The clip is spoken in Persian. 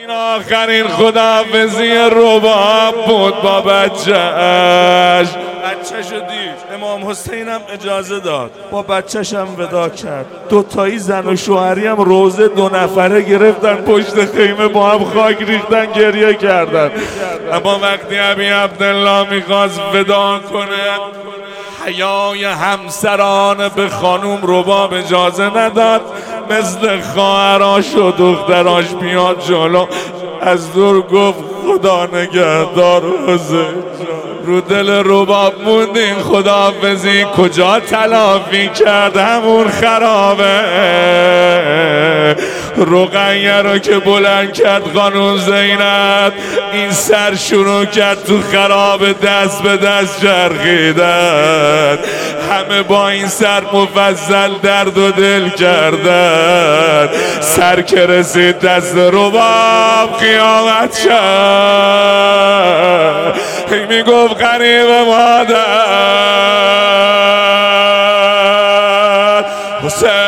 این آخرین خداحافظی رباب بود با بچهش دید. امام حسینم اجازه داد با بچهش هم ودا کرد. دوتایی زن و شوهری هم روزه 2 نفره گرفتن پشت خیمه با هم خاک ریختن گریه کردن. اما وقتی ابی عبدالله میخواست ودا کنه حیای همسران به خانوم رباب اجازه نداد. مثل خواهراش و دختراش بیاد جلو از دور گفت خدا نگهدار حسین. رو دل رباب موند این خداحافظی کجا تلافی کرد همون خرابه. رقیه رو که بلند کرد خانوم زینب این سر شروع کرد تو خراب دست به دست چرخیدن. همه با این سر مفضل درد و دل کردن. سر که رسید دست رباب قیامت شد. میگفت غریب مادر حسین